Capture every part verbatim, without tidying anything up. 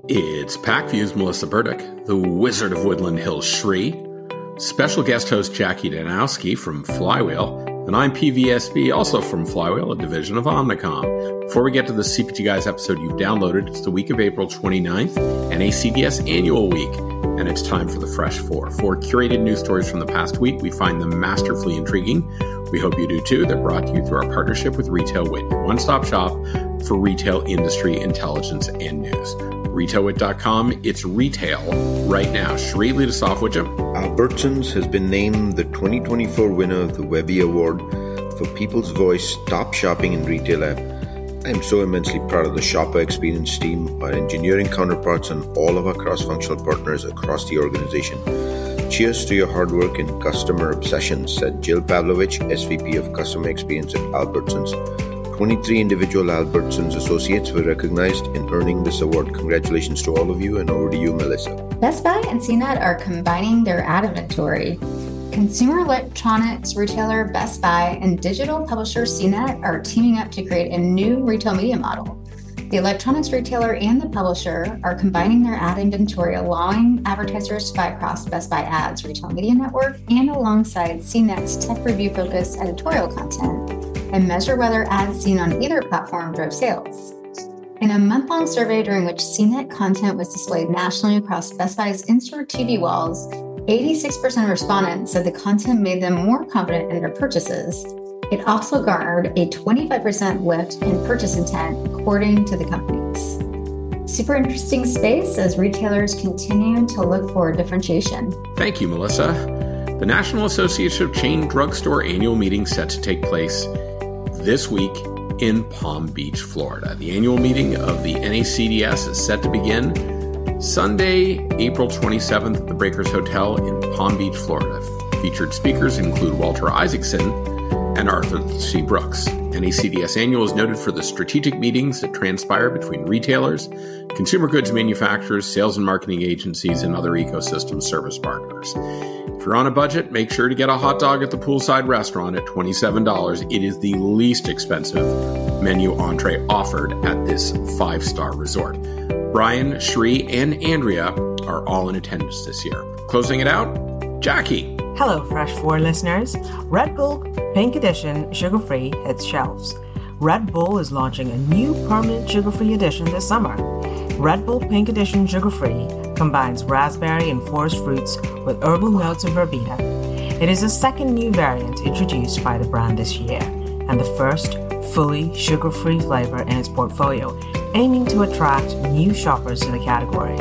It's PackView's Melissa Burdick, the Wizard of Woodland Hills Shri, special guest host Jackie Danowski from Flywheel, and I'm P V S B, also from Flywheel, a division of Omnicom. Before we get to the C P G Guys episode you've downloaded, it's the week of April twenty-ninth, N A C D S Annual Week, and it's time for the Fresh Four. Four curated news stories from the past week. We find them masterfully intriguing. We hope you do too. They're brought to you through our partnership with RetailWit, your one-stop shop for retail industry intelligence and news. retail wit dot com, it's retail right now. Shri, lead us off, would you? Albertsons has been named the twenty twenty-four winner of the Webby Award for People's Voice Top Shopping in Retail app. I am so immensely proud of the shopper experience team, our engineering counterparts, and all of our cross-functional partners across the organization. Cheers to your hard work and customer obsession, said Jill Pavlovich, S V P of Customer Experience at Albertsons. twenty-three individual Albertsons associates were recognized in earning this award. Congratulations to all of you, and over to you, Melissa. Best Buy and C net are combining their ad inventory. Consumer electronics retailer Best Buy and digital publisher C net are teaming up to create a new retail media model. The electronics retailer and the publisher are combining their ad inventory, allowing advertisers to buy across Best Buy Ads retail media network and alongside C net's tech review-focused editorial content, and measure whether ads seen on either platform drove sales. In a month-long survey during which C net content was displayed nationally across Best Buy's in-store T V walls, eighty-six percent of respondents said the content made them more confident in their purchases. It also garnered a twenty-five percent lift in purchase intent, according to the companies. Super interesting space as retailers continue to look for differentiation. Thank you, Melissa. The National Association of Chain Drugstore annual meeting set to take place this week in Palm Beach, Florida. The annual meeting of the N A C D S is set to begin Sunday, April twenty-seventh at the Breakers Hotel in Palm Beach, Florida. Featured speakers include Walter Isaacson and Arthur C. Brooks. N A C D S Annual is noted for the strategic meetings that transpire between retailers, consumer goods manufacturers, sales and marketing agencies, and other ecosystem service partners. If you're on a budget, make sure to get a hot dog at the poolside restaurant at twenty-seven dollars. It is the least expensive menu entree offered at this five-star resort. Brian, Shri, and Andrea are all in attendance this year. Closing it out, Jackie. Hello, Fresh Four listeners. Red Bull Pink Edition Sugar-Free hits shelves. Red Bull is launching a new permanent sugar-free edition this summer. Red Bull Pink Edition Sugar-Free combines raspberry and forest fruits with herbal notes of verbena. It is the second new variant introduced by the brand this year, and the first fully sugar-free flavor in its portfolio, aiming to attract new shoppers to the category.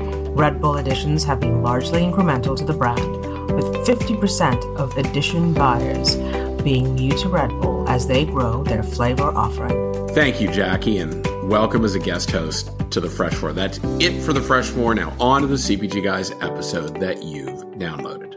Red Bull editions have been largely incremental to the brand, with fifty percent of edition buyers being new to Red Bull as they grow their flavor offering. Thank you, Jackie, and welcome as a guest host to the Fresh Four. That's it for the Fresh Four. Now on to the C P G Guys episode that you've downloaded.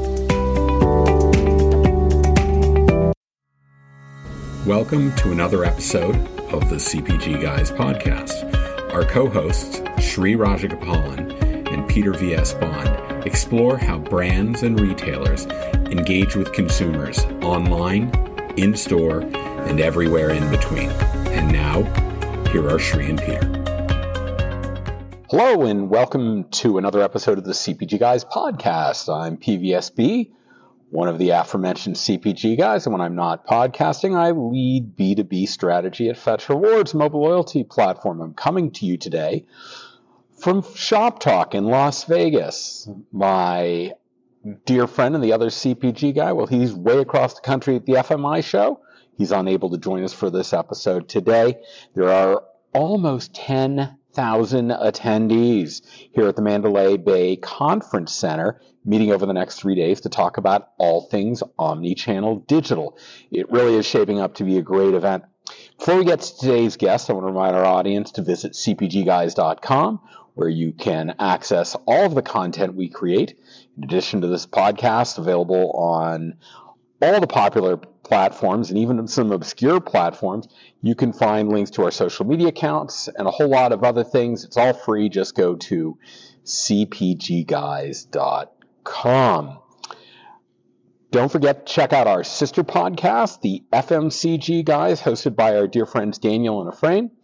Welcome to another episode of the C P G Guys podcast. Our co-hosts, Shri Rajagopalan and Peter V S. Bond, explore how brands and retailers engage with consumers online, in-store, and everywhere in between. And now, here are Shri and Peter. Hello, and welcome to another episode of the C P G Guys podcast. I'm P V S B, one of the aforementioned C P G guys, and when I'm not podcasting, I lead B two B strategy at Fetch Rewards, mobile loyalty platform. I'm coming to you today from Shop Talk in Las Vegas. My dear friend and the other C P G guy, well, he's way across the country at the F M I show. He's unable to join us for this episode today. There are almost ten thousand attendees here at the Mandalay Bay Conference Center, meeting over the next three days to talk about all things omni-channel digital. It really is shaping up to be a great event. Before we get to today's guest, I want to remind our audience to visit c p g guys dot com, where you can access all of the content we create. In addition to this podcast, available on all the popular platforms and even some obscure platforms, you can find links to our social media accounts and a whole lot of other things. It's all free. Just go to c p g guys dot com. Don't forget to check out our sister podcast, the F M C G Guys, hosted by our dear friends Daniel and Efrain.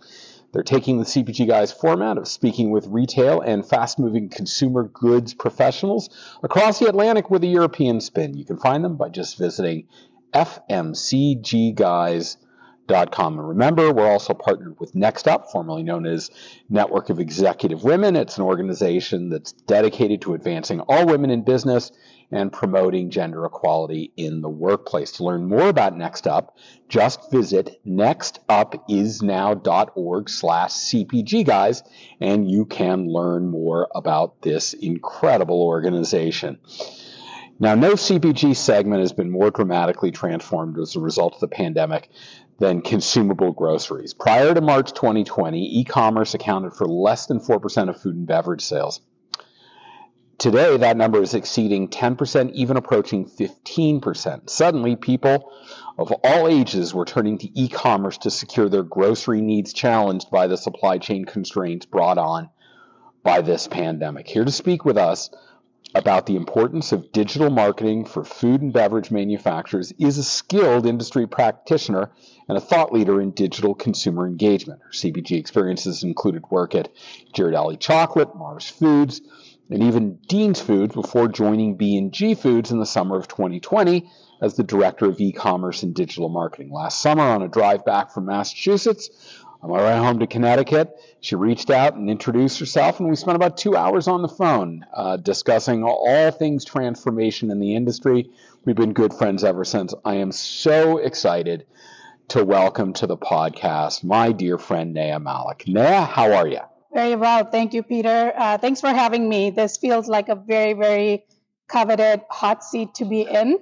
They're taking the C P G Guys format of speaking with retail and fast-moving consumer goods professionals across the Atlantic with a European spin. You can find them by just visiting f m c g guys dot com. And remember, we're also partnered with Next Up, formerly known as Network of Executive Women. It's an organization that's dedicated to advancing all women in business and promoting gender equality in the workplace. To learn more about Next Up, just visit nextupisnow.org slash CPG guys, and you can learn more about this incredible organization. Now, no C P G segment has been more dramatically transformed as a result of the pandemic than consumable groceries. Prior to March twenty twenty, e-commerce accounted for less than four percent of food and beverage sales. Today, that number is exceeding ten percent, even approaching fifteen percent. Suddenly, people of all ages were turning to e-commerce to secure their grocery needs challenged by the supply chain constraints brought on by this pandemic. Here to speak with us about the importance of digital marketing for food and beverage manufacturers is a skilled industry practitioner and a thought leader in digital consumer engagement. Her C P G experiences included work at Ghirardelli Chocolate, Mars Foods, and even Dean's Foods before joining B and G Foods in the summer of twenty twenty as the director of e-commerce and digital marketing. Last summer, on a drive back from Massachusetts, on my ride home to Connecticut, she reached out and introduced herself, and we spent about two hours on the phone uh, discussing all things transformation in the industry. We've been good friends ever since. I am so excited to welcome to the podcast my dear friend, Neha Malik. Neha, how are you? Very well. Thank you, Peter. Uh, thanks for having me. This feels like a very, very coveted hot seat to be in.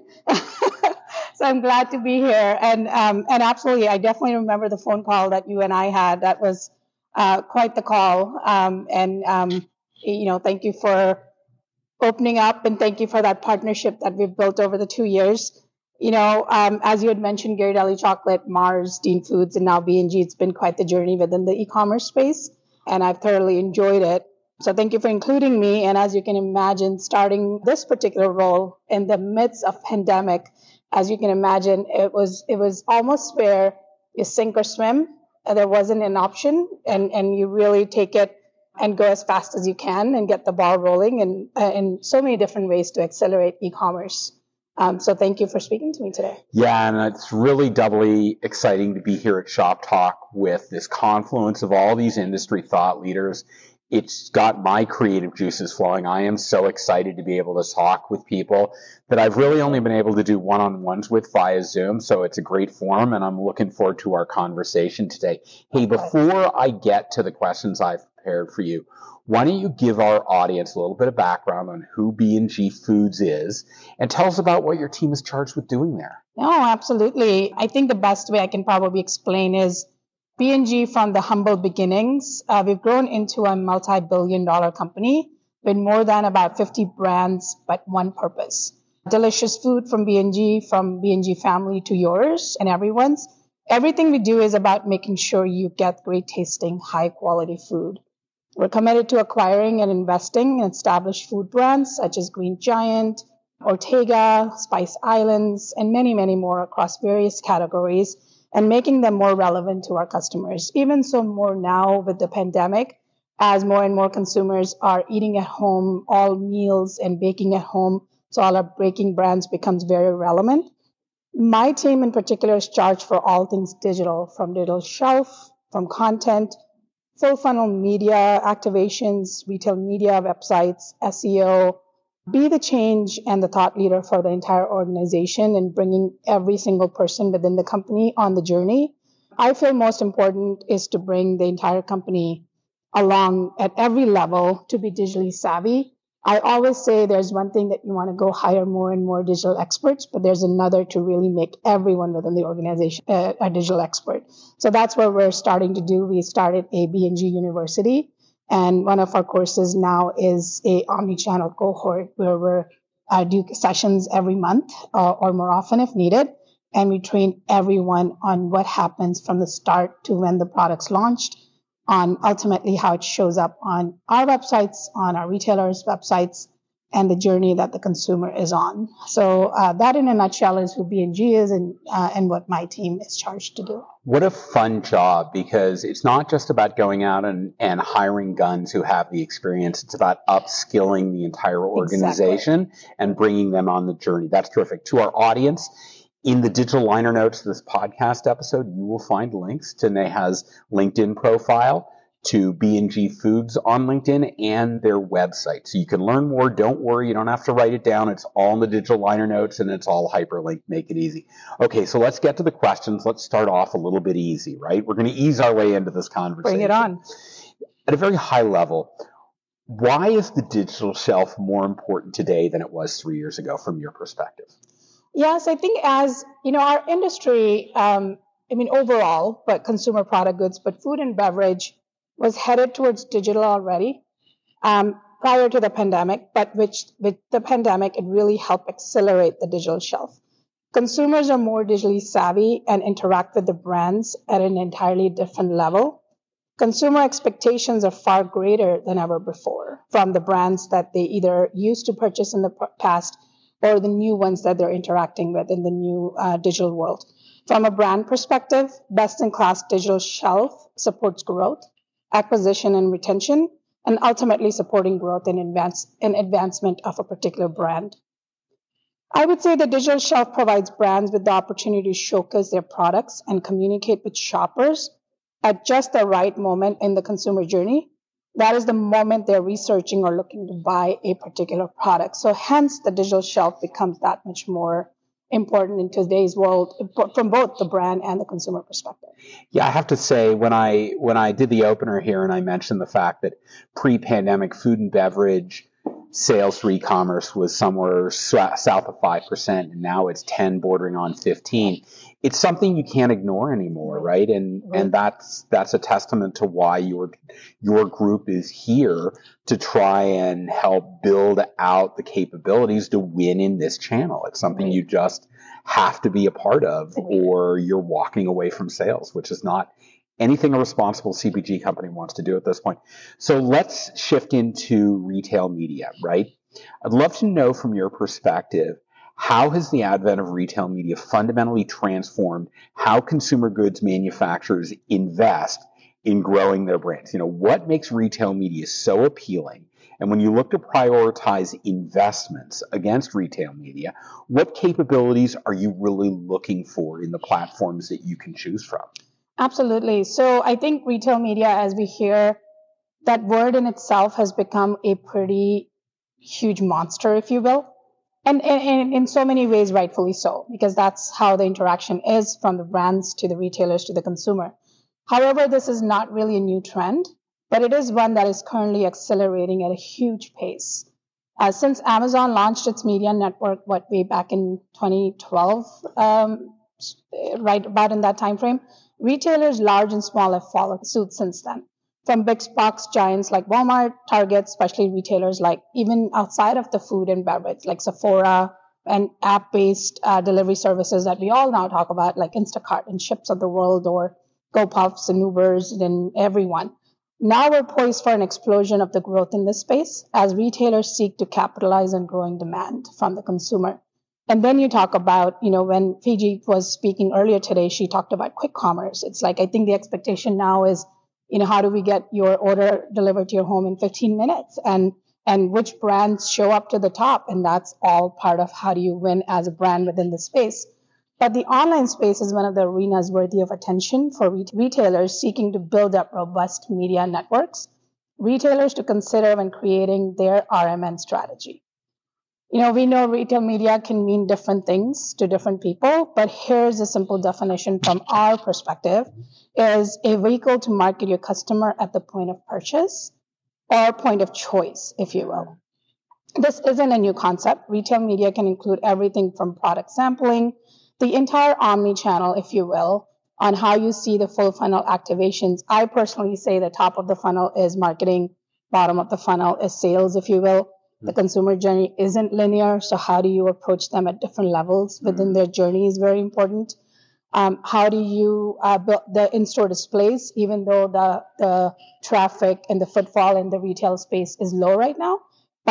So I'm glad to be here. And um, and absolutely, I definitely remember the phone call that you and I had. That was uh, quite the call. Um, and, um, you know, thank you for opening up, and thank you for that partnership that we've built over the two years. You know, um, as you had mentioned, Ghirardelli Chocolate, Mars, Dean Foods, and now B and G, it's been quite the journey within the e-commerce space, and I've thoroughly enjoyed it. So thank you for including me. And as you can imagine, starting this particular role in the midst of pandemic, as you can imagine, it was it was almost where you sink or swim. There wasn't an option, and, and you really take it and go as fast as you can and get the ball rolling, and uh, in so many different ways to accelerate e-commerce. Um, so thank you for speaking to me today. Yeah, and it's really doubly exciting to be here at Shop Talk with this confluence of all these industry thought leaders. It's got my creative juices flowing. I am so excited to be able to talk with people that I've really only been able to do one-on-ones with via Zoom, so it's a great forum, and I'm looking forward to our conversation today. Hey, before I get to the questions I've prepared for you, why don't you give our audience a little bit of background on who B and G Foods is, and tell us about what your team is charged with doing there. No, absolutely. I think the best way I can probably explain is B and G from the humble beginnings. Uh, we've grown into a multi-billion dollar company with more than about fifty brands, but one purpose. Delicious food from B and G, from B and G family to yours and everyone's. Everything we do is about making sure you get great tasting, high quality food. We're committed to acquiring and investing in established food brands such as Green Giant, Ortega, Spice Islands, and many, many more across various categories, and making them more relevant to our customers. Even so more now with the pandemic, as more and more consumers are eating at home, all meals and baking at home, so all our baking brands becomes very relevant. My team in particular is charged for all things digital, from digital shelf, from content, full funnel media activations, retail media, websites, S E O, be the change and the thought leader for the entire organization and bringing every single person within the company on the journey. I feel most important is to bring the entire company along at every level to be digitally savvy. I always say there's one thing that you want to go hire more and more digital experts, but there's another to really make everyone within the organization a, a digital expert. So that's what we're starting to do. We started a B and G University. And one of our courses now is a omni-channel cohort where we uh, do sessions every month uh, or more often if needed. And we train everyone on what happens from the start to when the product's launched, on ultimately how it shows up on our websites, on our retailers' websites, and the journey that the consumer is on. So uh, that in a nutshell is who B and G is and, uh, and what my team is charged to do. What a fun job, because it's not just about going out and, and hiring guns who have the experience. It's about upskilling the entire organization exactly. and bringing them on the journey. That's terrific. To our audience, in the digital liner notes of this podcast episode, you will find links to Neha's LinkedIn profile, to B and G Foods on LinkedIn, and their website. So you can learn more. Don't worry. You don't have to write it down. It's all in the digital liner notes, and it's all hyperlinked. Make it easy. Okay, so let's get to the questions. Let's start off a little bit easy, right? We're going to ease our way into this conversation. Bring it on. At a very high level, why is the digital shelf more important today than it was three years ago from your perspective? Yes, I think as, you know, our industry, um, I mean, overall, but consumer product goods, but food and beverage was headed towards digital already um, prior to the pandemic, but which with the pandemic, it really helped accelerate the digital shelf. Consumers are more digitally savvy and interact with the brands at an entirely different level. Consumer expectations are far greater than ever before from the brands that they either used to purchase in the past or the new ones that they're interacting with in the new uh, digital world. From a brand perspective, best-in-class digital shelf supports growth, acquisition and retention, and ultimately supporting growth and advance and advancement of a particular brand. I would say the digital shelf provides brands with the opportunity to showcase their products and communicate with shoppers at just the right moment in the consumer journey. That is the moment they're researching or looking to buy a particular product. So hence the digital shelf becomes that much more important in today's world from both the brand and the consumer perspective. Yeah, I have to say, when I when I did the opener here and I mentioned the fact that pre-pandemic food and beverage sales for e-commerce was somewhere south of five percent, and now it's ten, bordering on fifteen. It's something you can't ignore anymore, right? And right. and that's that's a testament to why your your group is here to try and help build out the capabilities to win in this channel. It's something right. you just have to be a part of, or you're walking away from sales, which is not anything a responsible C P G company wants to do at this point. So let's shift into retail media, right? I'd love to know from your perspective, how has the advent of retail media fundamentally transformed how consumer goods manufacturers invest in growing their brands? You know, what makes retail media so appealing? And when you look to prioritize investments against retail media, what capabilities are you really looking for in the platforms that you can choose from? Absolutely. So I think retail media, as we hear, that word in itself has become a pretty huge monster, if you will. And, and in so many ways, rightfully so, because that's how the interaction is from the brands to the retailers to the consumer. However, this is not really a new trend, but it is one that is currently accelerating at a huge pace. Uh, since Amazon launched its media network, what, way back in twenty twelve, um, right about in that time frame, retailers large and small have followed suit since then. From big box giants like Walmart, Target, especially retailers like even outside of the food and beverage, like Sephora and app-based uh, delivery services that we all now talk about, like Instacart and Ships of the World or GoPuffs and Ubers and everyone. Now we're poised for an explosion of the growth in this space as retailers seek to capitalize on growing demand from the consumer. And then you talk about, you know, when Fiji was speaking earlier today, she talked about quick commerce. It's like, I think the expectation now is, you know, how do we get your order delivered to your home in fifteen minutes? And and which brands show up to the top? And that's all part of how do you win as a brand within the space. But the online space is one of the arenas worthy of attention for re- retailers seeking to build up robust media networks, retailers to consider when creating their R M N strategy. You know, we know retail media can mean different things to different people, but here's a simple definition from our perspective, is a vehicle to market your customer at the point of purchase or point of choice, if you will. This isn't a new concept. Retail media can include everything from product sampling, the entire omni-channel, if you will, on how you see the full funnel activations. I personally say the top of the funnel is marketing, bottom of the funnel is sales, if you will. The consumer journey isn't linear, so how do you approach them at different levels within their journey is very important. Um, how do you uh, build the in-store displays, even though the, the traffic and the footfall in the retail space is low right now? But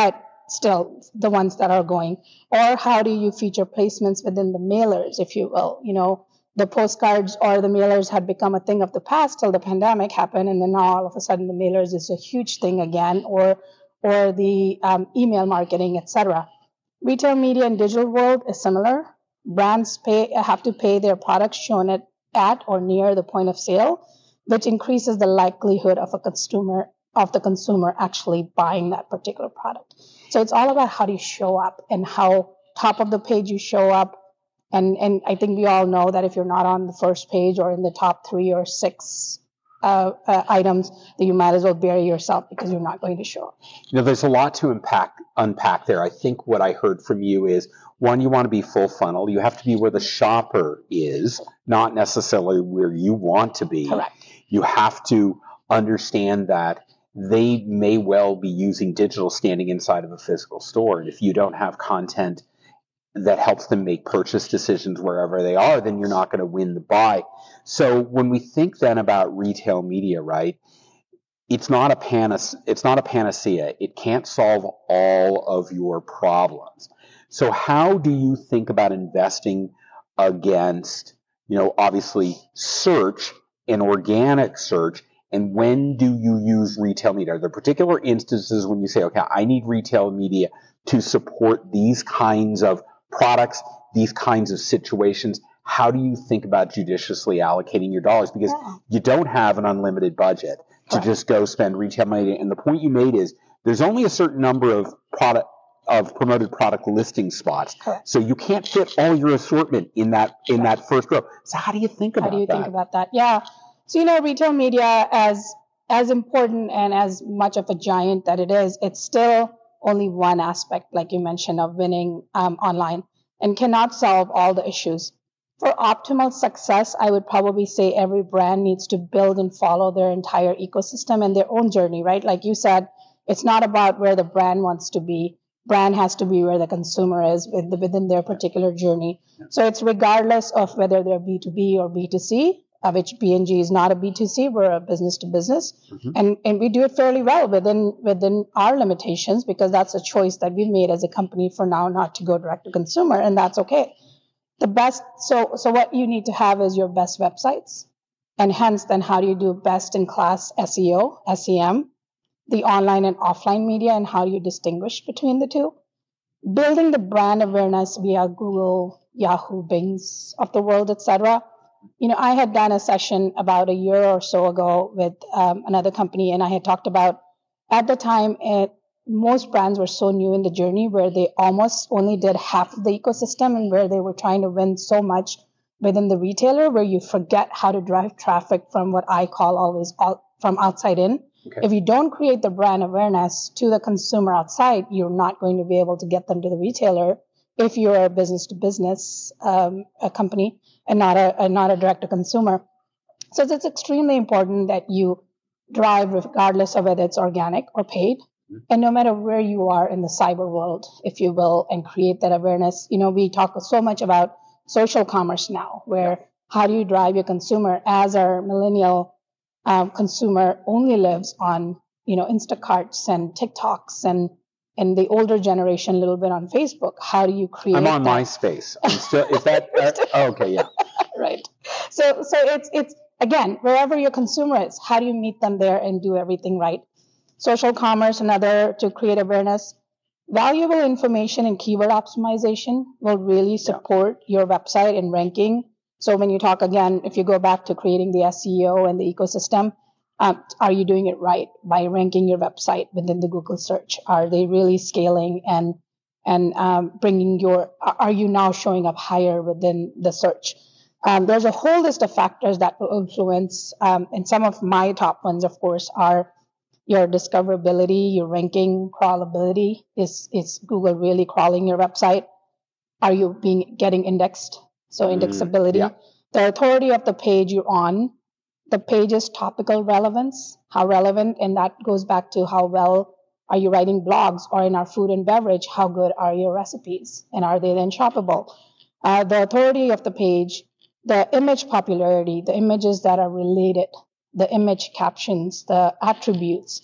still the ones that are going? Or how do you feature placements within the mailers, if you will? You know, the postcards or the mailers had become a thing of the past till the pandemic happened, and then now all of a sudden the mailers is a huge thing again, or or the um, email marketing, et cetera. Retail media and digital world is similar. Brands pay have to pay their products shown at, at or near the point of sale, which increases the likelihood of a consumer of the consumer actually buying that particular product. So it's all about how do you show up and how top of the page you show up. And and I think we all know that if you're not on the first page or in the top three or six uh, uh, items, that you might as well bury yourself because you're not going to show up. You know, there's a lot to unpack, unpack there. I think what I heard from you is, one, you want to be full funnel. You have to be where the shopper is, not necessarily where you want to be. Correct. You have to understand that they may well be using digital standing inside of a physical store. And if you don't have content that helps them make purchase decisions wherever they are, then you're not going to win the buy. So when we think then about retail media, right, it's not a panas- it's not a panacea. It can't solve all of your problems. So how do you think about investing against, you know, obviously search and organic search? And when do you use retail media? Are there particular instances when you say, okay, I need retail media to support these kinds of products, these kinds of situations? How do you think about judiciously allocating your dollars? Because yeah. you don't have an unlimited budget to right. just go spend retail media. And the point you made is there's only a certain number of product of promoted product listing spots. Correct. So you can't fit all your assortment in that in right. that first row. So how do you think about that? How do you that? think about that? Yeah. So, you know, retail media, as as important and as much of a giant that it is, it's still only one aspect, like you mentioned, of winning um, online, and cannot solve all the issues. For optimal success, I would probably say every brand needs to build and follow their entire ecosystem and their own journey, right? Like you said, it's not about where the brand wants to be. Brand has to be where the consumer is within their particular journey. So it's regardless of whether they're B two B or B two C, of which P and G is not a B two C, we're a business to business. Mm-hmm. And, and we do it fairly well within within our limitations, because that's a choice that we've made as a company for now not to go direct to consumer, and that's okay. The best, so so what you need to have is your best websites, and hence then how do you do best in class S E O, S E M, the online and offline media, and how do you distinguish between the two? Building the brand awareness via Google, Yahoo, Bings of the world, et cetera. You know, I had done a session about a year or so ago with um, another company, and I had talked about, at the time, it, most brands were so new in the journey where they almost only did half of the ecosystem, and where they were trying to win so much within the retailer, where you forget how to drive traffic from what I call always all, from outside in. Okay. If you don't create the brand awareness to the consumer outside, you're not going to be able to get them to the retailer if you're a business to business um, a company and not a, a not a direct to consumer. So it's extremely important that you drive regardless of whether it's organic or paid. Mm-hmm. And no matter where you are in the cyber world, if you will, and create that awareness. You know, we talk so much about social commerce now, where how do you drive your consumer, as our millennial Um, consumer only lives on, you know, Instacarts and TikToks, and and the older generation a little bit on Facebook. How do you create? I'm on that? MySpace. I'm still. Is that uh, oh, okay? Yeah. Right. So so it's it's again, wherever your consumer is, how do you meet them there and do everything right? Social commerce, another, to create awareness. Valuable information and keyword optimization will really support yeah. your website and ranking. So when you talk again, if you go back to creating the S E O and the ecosystem, um, are you doing it right by ranking your website within the Google search? Are they really scaling and and um, bringing your? Are you now showing up higher within the search? Um, there's a whole list of factors that will influence, um, and some of my top ones, of course, are your discoverability, your ranking, crawlability. Is is Google really crawling your website? Are you being getting indexed? So indexability, mm, yeah. The authority of the page you're on, the page's topical relevance, how relevant, and that goes back to how well are you writing blogs, or in our food and beverage, how good are your recipes, and are they then shoppable? Uh, the authority of the page, the image popularity, the images that are related, the image captions, the attributes,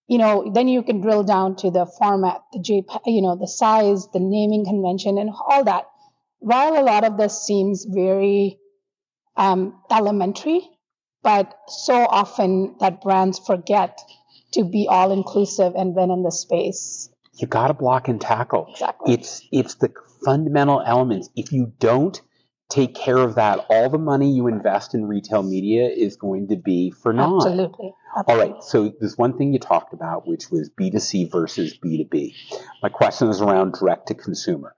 you know, then you can drill down to the format, the JPEG, you know, the size, the naming convention, and all that. While a lot of this seems very um, elementary, but so often that brands forget to be all inclusive and win in the space. You got to block and tackle. Exactly. It's it's the fundamental elements. If you don't take care of that, all the money you invest in retail media is going to be for naught. Absolutely. Absolutely. All right. So there's one thing you talked about, which was B two C versus B two B. My question is around direct to consumer.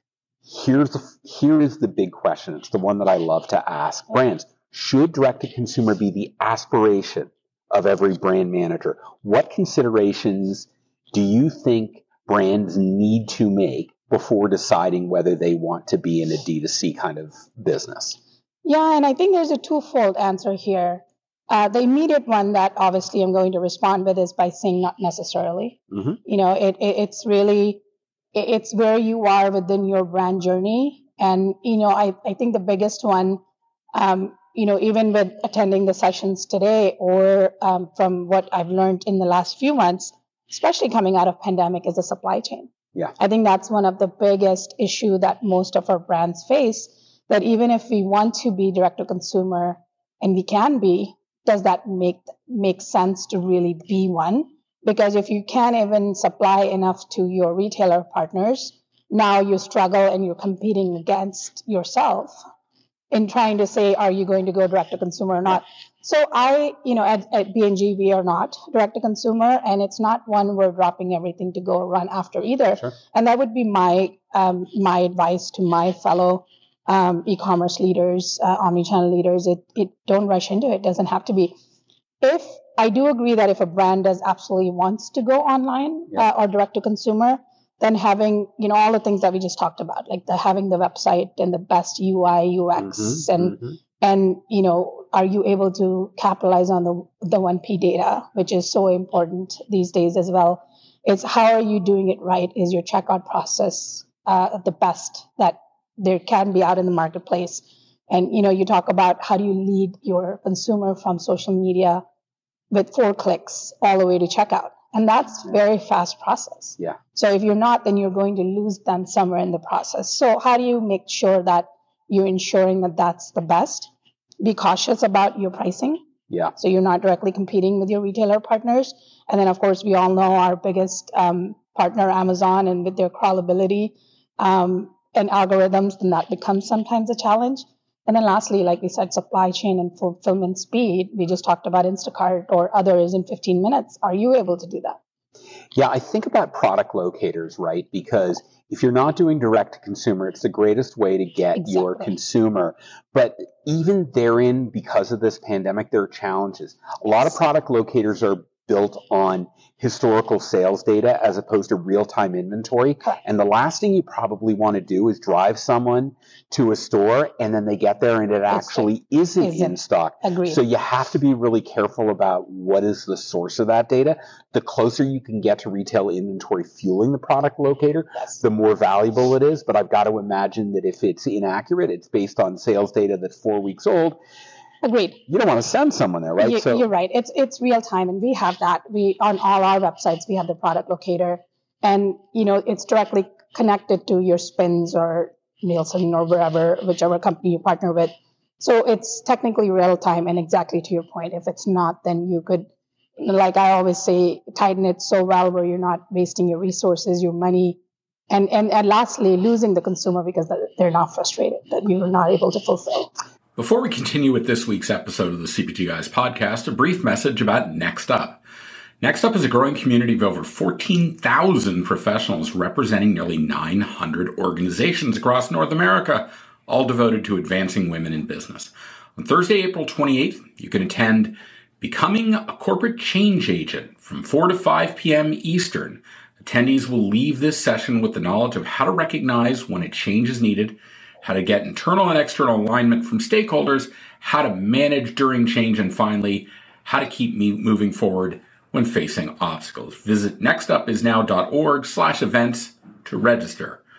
Here's the, here is the big question. It's the one that I love to ask brands. Should direct to consumer be the aspiration of every brand manager? What considerations do you think brands need to make before deciding whether they want to be in a D two C kind of business? Yeah, and I think there's a twofold answer here. Uh, the immediate one that obviously I'm going to respond with is by saying not necessarily. Mm-hmm. You know, it, it it's really, it, it's where you are within your brand journey. And, you know, I, I think the biggest one, um, you know, even with attending the sessions today or um, from what I've learned in the last few months, especially coming out of pandemic, is the supply chain. Yeah. I think that's one of the biggest issue that most of our brands face, that even if we want to be direct to consumer, and we can be, does that make make sense to really be one? Because if you can't even supply enough to your retailer partners, now you struggle and you're competing against yourself in trying to say, are you going to go direct to consumer or not? So I, you know, at, at B and G, we are not direct to consumer, and it's not one we're dropping everything to go run after either. Sure. And that would be my um, my advice to my fellow um, e-commerce leaders, uh, omnichannel leaders. It it don't rush into it. It doesn't have to be. If I do agree that if a brand does absolutely wants to go online yeah. uh, or direct to consumer, then having, you know, all the things that we just talked about, like the having the website and the best U I, U X, mm-hmm, and mm-hmm. and you know, are you able to capitalize on the the one P data, which is so important these days as well. It's how are you doing it right? Is your checkout process uh, the best that there can be out in the marketplace? And you know, you talk about how do you lead your consumer from social media with four clicks all the way to checkout. And that's very fast process. Yeah. So if you're not, then you're going to lose them somewhere in the process. So how do you make sure that you're ensuring that that's the best? Be cautious about your pricing. Yeah. So you're not directly competing with your retailer partners. And then, of course, we all know our biggest um, partner, Amazon, and with their crawlability um, and algorithms, then that becomes sometimes a challenge. And then lastly, like we said, supply chain and fulfillment speed. We just talked about Instacart or others in fifteen minutes. Are you able to do that? Yeah, I think about product locators, right? Because if you're not doing direct to consumer, it's the greatest way to get Exactly. your consumer. But even therein, because of this pandemic, there are challenges. A lot of product locators are built on historical sales data as opposed to real-time inventory. Correct. And the last thing you probably want to do is drive someone to a store and then they get there and it actually isn't, isn't. in stock. Agreed. So you have to be really careful about what is the source of that data. The closer you can get to retail inventory fueling the product locator, Yes. the more valuable it is. But I've got to imagine that if it's inaccurate, it's based on sales data that's four weeks old. Agreed. You don't want to send someone there, right? You, so you're right. It's it's real time, and we have that. We on all our websites we have the product locator, and you know it's directly connected to your Spins or Nielsen or wherever, whichever company you partner with. So it's technically real time, and exactly to your point. If it's not, then you could, like I always say, tighten it so well where you're not wasting your resources, your money, and and and lastly, losing the consumer because they're not frustrated that you're not able to fulfill. Before we continue with this week's episode of the C P G Guys podcast, a brief message about Next Up. Next Up is a growing community of over fourteen thousand professionals representing nearly nine hundred organizations across North America, all devoted to advancing women in business. On Thursday, April twenty-eighth, you can attend Becoming a Corporate Change Agent from four to five p.m. Eastern. Attendees will leave this session with the knowledge of how to recognize when a change is needed, how to get internal and external alignment from stakeholders, how to manage during change, and finally, how to keep me moving forward when facing obstacles. Visit nextupisnow.org slash events to register.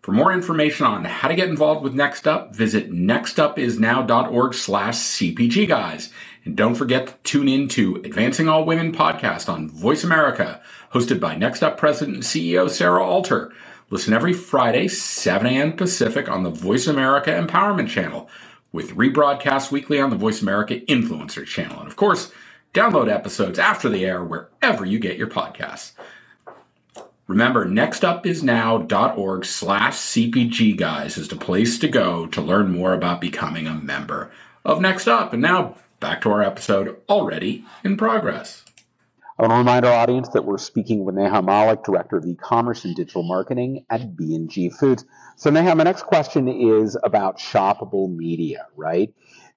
For more information on how to get involved with Next Up, visit nextupisnow.org slash CPG guys. And don't forget to tune in to Advancing All Women podcast on Voice America, hosted by Next Up President and C E O Sarah Alter. Listen every Friday, seven a.m. Pacific on the Voice America Empowerment Channel, with rebroadcasts weekly on the Voice America Influencer Channel. And of course, download episodes after the air wherever you get your podcasts. Remember, nextupisnow.org slash CPG guys is the place to go to learn more about becoming a member of Next Up. And now, back to our episode already in progress. I want to remind our audience that we're speaking with Neha Malik, Director of E-Commerce and Digital Marketing at B and G Foods. So Neha, my next question is about shoppable media, right?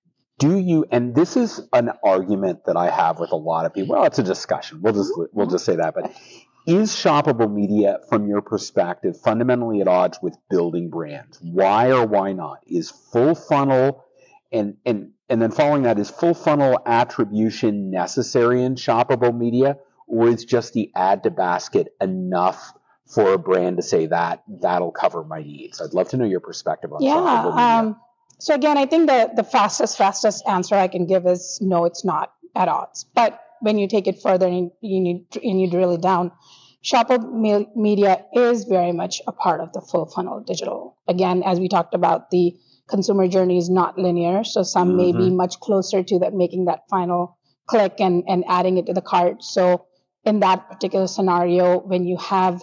Do you, and this is an argument that I have with a lot of people. Well, it's a discussion. We'll just, we'll just say that. But is shoppable media, from your perspective, fundamentally at odds with building brands? Why or why not? Is full funnel, and, and, and then following that, is full funnel attribution necessary in shoppable media, or is just the add to basket enough for a brand to say that that'll cover my needs? I'd love to know your perspective on yeah, shoppable media. Um, so again, I think the, the fastest, fastest answer I can give is no, it's not at odds. But when you take it further and you need, and you drill it down, shoppable media is very much a part of the full funnel digital. Again, as we talked about, the consumer journey is not linear. So some mm-hmm. may be much closer to that, making that final click and, and adding it to the cart. So in that particular scenario, when you have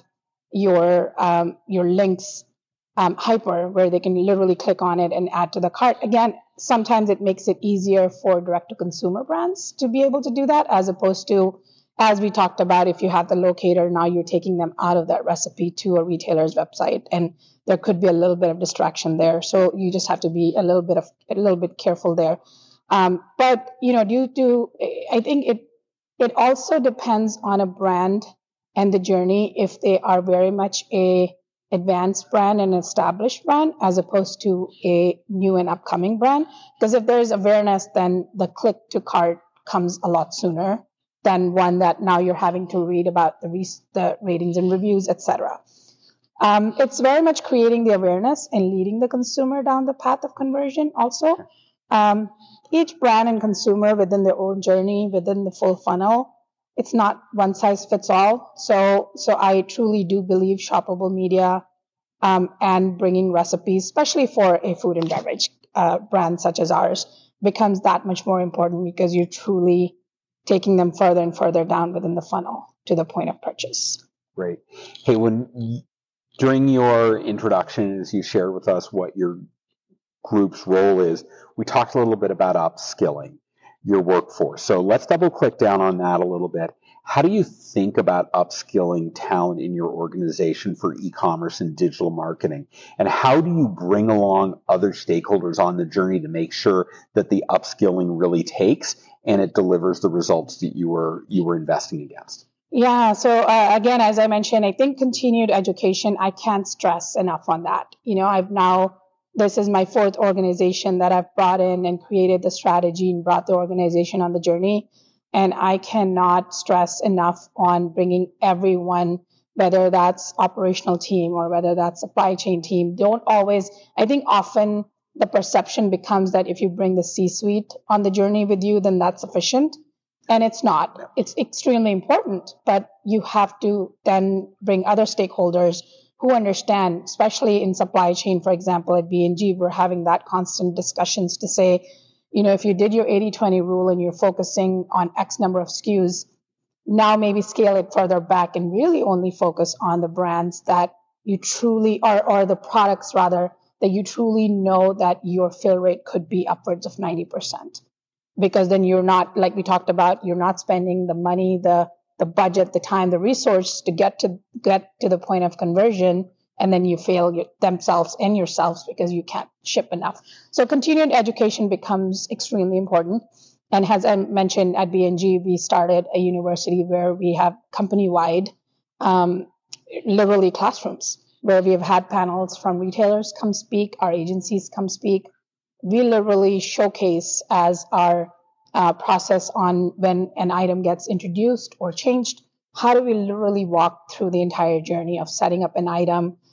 your um, your links um, hyper, where they can literally click on it and add to the cart, again, sometimes it makes it easier for direct-to-consumer brands to be able to do that, as opposed to, as we talked about, if you have the locator, now you're taking them out of that recipe to a retailer's website, and there could be a little bit of distraction there. So you just have to be a little bit of a little bit careful there. Um, but you know, due to, I think it it also depends on a brand and the journey. If they are very much a advanced brand and established brand, as opposed to a new and upcoming brand, because if there is awareness, then the click to cart comes a lot sooner than one that now you're having to read about the, re- the ratings and reviews, et cetera. Um, it's very much creating the awareness and leading the consumer down the path of conversion also. Um, each brand and consumer within their own journey, within the full funnel, it's not one size fits all. So, so I truly do believe shoppable media um, and bringing recipes, especially for a food and beverage uh, brand such as ours, becomes that much more important, because you're truly taking them further and further down within the funnel to the point of purchase. Great. Hey, when during your introduction, as you shared with us what your group's role is, we talked a little bit about upskilling your workforce. So let's double click down on that a little bit. How do you think about upskilling talent in your organization for e-commerce and digital marketing? And how do you bring along other stakeholders on the journey to make sure that the upskilling really takes and it delivers the results that you were you were investing against? Yeah. So uh, again, as I mentioned, I think continued education, I can't stress enough on that. You know, I've now, this is my fourth organization that I've brought in and created the strategy and brought the organization on the journey. And I cannot stress enough on bringing everyone, whether that's operational team or whether that's supply chain team. Don't always, I think often the perception becomes that if you bring the C-suite on the journey with you, then that's sufficient. And it's not. It's extremely important, but you have to then bring other stakeholders who understand, especially in supply chain, for example, at B and G, we're having that constant discussions to say, you know, if you did your eighty twenty rule and you're focusing on X number of S K Us, now maybe scale it further back and really only focus on the brands that you truly, or, or the products rather, that you truly know that your fill rate could be upwards of ninety percent. Because then you're not, like we talked about, you're not spending the money, the the budget, the time, the resource to get to get to the point of conversion, and then you fail your, themselves and yourselves because you can't ship enough. So continued education becomes extremely important. And as I mentioned, at B and G, we started a university where we have company-wide, um, literally classrooms, where we have had panels from retailers come speak, our agencies come speak. We literally showcase as our uh, process on when an item gets introduced or changed. How do we literally walk through the entire journey of setting up an item,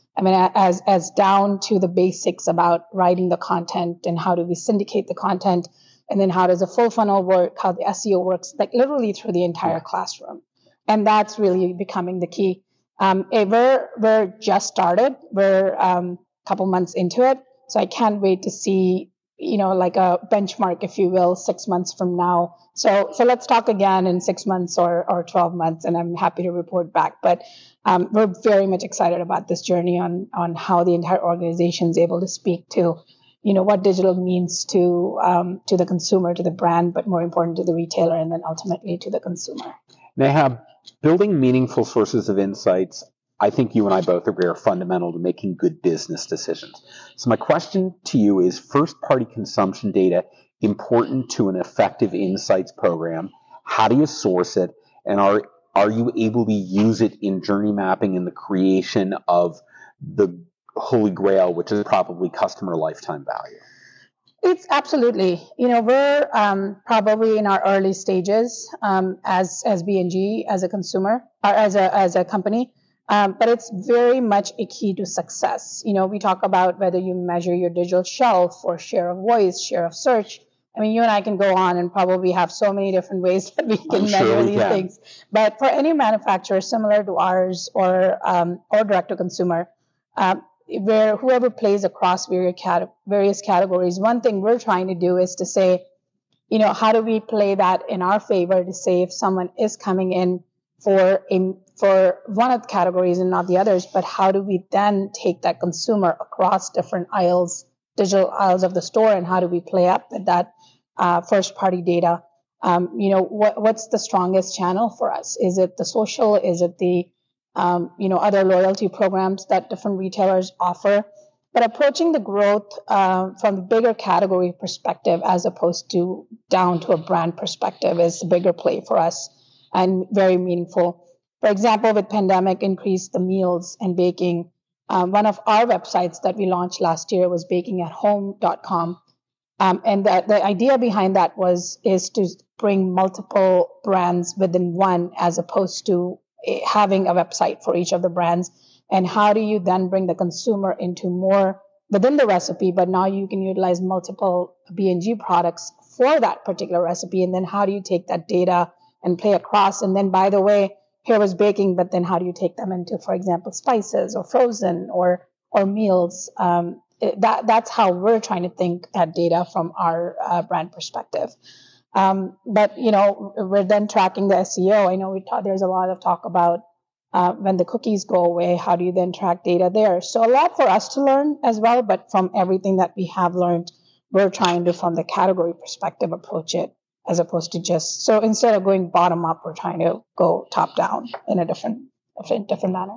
I mean, as as down to the basics about writing the content and how do we syndicate the content, and then how does the full funnel work, how the S E O works, like literally through the entire classroom. And that's really becoming the key. Um, we're, we're just started. We're um, a couple months into it. So I can't wait to see, you know, like a benchmark, if you will, six months from now. So so let's talk again in six months or, or twelve months, and I'm happy to report back. But um, we're very much excited about this journey on, on how the entire organization is able to speak to, you know, what digital means to um, to the consumer, to the brand, but more important to the retailer, and then ultimately to the consumer. Nahab, building meaningful sources of insights, I think you and I both agree, are fundamental to making good business decisions. So my question to you is, first-party consumption data important to an effective insights program? How do you source it? And are are you able to use it in journey mapping in the creation of the holy grail, which is probably customer lifetime value? It's absolutely. You know, we're um, probably in our early stages um, as as B and G, as a consumer, or as a as a company. Um, but it's very much a key to success. You know, we talk about whether you measure your digital shelf or share of voice, share of search. I mean, you and I can go on and probably have so many different ways that we can I'm measure sure we these can. things. But for any manufacturer similar to ours or um, or direct to consumer, um, where whoever plays across various cat- various categories, one thing we're trying to do is to say, you know, how do we play that in our favor to say if someone is coming in for a for one of the categories and not the others, but how do we then take that consumer across different aisles, digital aisles of the store, and how do we play up with that uh, first-party data? Um, you know, what, what's the strongest channel for us? Is it the social? Is it the um, you know other loyalty programs that different retailers offer? But approaching the growth uh, from the bigger category perspective as opposed to down to a brand perspective is the bigger play for us and very meaningful. For example, with pandemic increased the meals and baking. Um, one of our websites that we launched last year was baking at home dot com. Um, and the, the idea behind that was is to bring multiple brands within one as opposed to having a website for each of the brands. And how do you then bring the consumer into more within the recipe, but now you can utilize multiple B and G products for that particular recipe. And then how do you take that data and play across? And then, by the way, here was baking, but then how do you take them into, for example, spices or frozen or or meals? Um, it, that that's how we're trying to think at data from our uh, brand perspective. Um, but you know, we're then tracking the S E O. I know we talk, there's a lot of talk about uh, when the cookies go away, how do you then track data there? So a lot for us to learn as well. But from everything that we have learned, we're trying to, from the category perspective, approach it as opposed to just, so instead of going bottom up, we're trying to go top down in a different, different, different manner.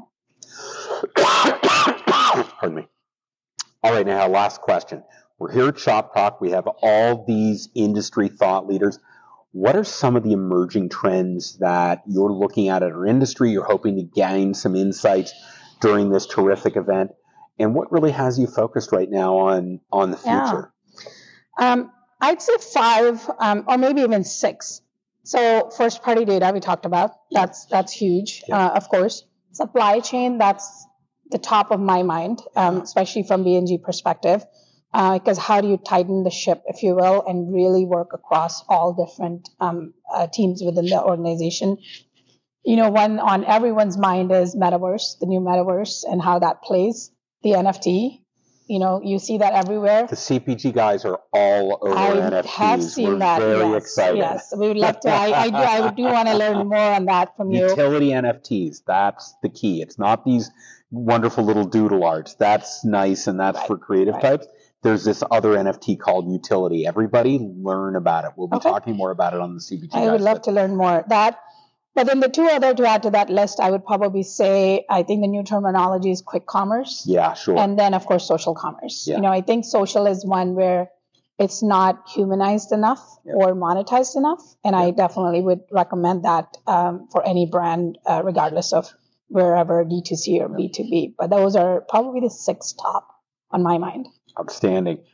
Pardon me. All right, now last question. We're here at Shop Talk. We have all these industry thought leaders. What are some of the emerging trends that you're looking at in our industry? You're hoping to gain some insights during this terrific event. And what really has you focused right now on, on the future? Yeah. Um, I'd say five, um, or maybe even six. So first-party data we talked about. That's that's huge, Yeah. uh, of course. Supply chain, that's the top of my mind, um, especially from B and G perspective, because uh, how do you tighten the ship, if you will, and really work across all different um, uh, teams within the organization? You know, one on everyone's mind is metaverse, the new metaverse, and how that plays. The N F T. You know, you see that everywhere. The C P G guys are all over I N F Ts. have seen We're that. very yes, excited. Yes, we would love to. I, I do. I do want to learn more on that from you. Utility N F Ts. That's the key. It's not these wonderful little doodle arts. That's nice, and that's Right, for creative right. types. There's this other N F T called Utility. Everybody learn about it. We'll be Okay. talking more about it on the C P G I guys. would love but- to learn more. That, but then the two other to add to that list, I would probably say, I think the new terminology is quick commerce. Yeah, sure. And then, of course, social commerce. Yeah. You know, I think social is one where it's not humanized enough Yeah. or monetized enough. And I definitely would recommend that um, for any brand, uh, regardless of wherever D two C or B two B. But those are probably the six top on my mind. Outstanding.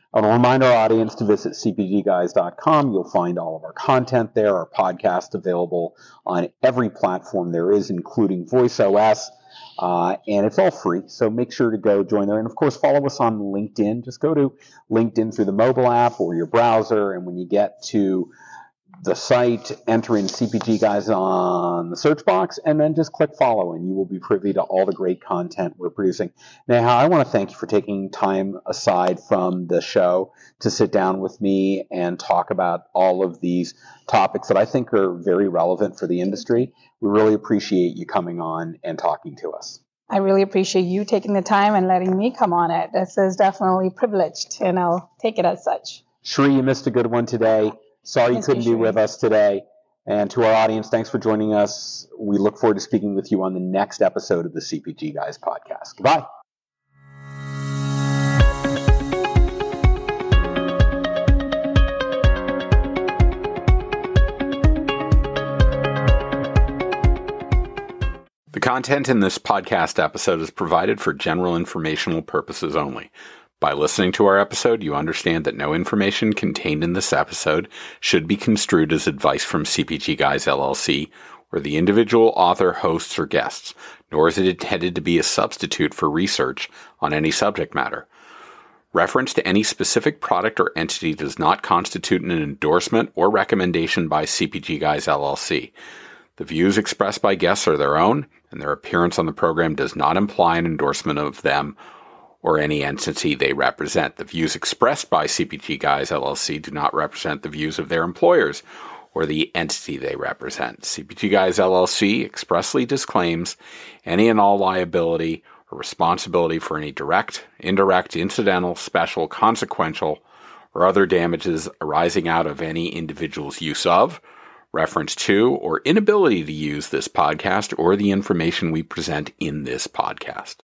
I want to remind our audience to visit c p g guys dot com. You'll find all of our content there, our podcast available on every platform there is, including VoiceOS, uh, and it's all free. So make sure to go join there. And, of course, follow us on LinkedIn. Just go to LinkedIn through the mobile app or your browser, and when you get to the site, enter in C P G Guys on the search box, and then just click follow, and you will be privy to all the great content we're producing. Now, I want to thank you for taking time aside from the show to sit down with me and talk about all of these topics that I think are very relevant for the industry. We really appreciate you coming on and talking to us. I really appreciate you taking the time and letting me come on it. This is definitely privileged, and I'll take it as such. Sheree, you missed a good one today. Sorry you couldn't be with us today. And to our audience, thanks for joining us. We look forward to speaking with you on the next episode of the C P G Guys podcast. Goodbye. The content in this podcast episode is provided for general informational purposes only. By listening to our episode, you understand that no information contained in this episode should be construed as advice from C P G Guys, L L C, or the individual author, hosts, or guests, nor is it intended to be a substitute for research on any subject matter. Reference to any specific product or entity does not constitute an endorsement or recommendation by C P G Guys, L L C. The views expressed by guests are their own, and their appearance on the program does not imply an endorsement of them or any entity they represent. The views expressed by C P G Guys, L L C do not represent the views of their employers or the entity they represent. C P G Guys, L L C expressly disclaims any and all liability or responsibility for any direct, indirect, incidental, special, consequential, or other damages arising out of any individual's use of, reference to, or inability to use this podcast or the information we present in this podcast.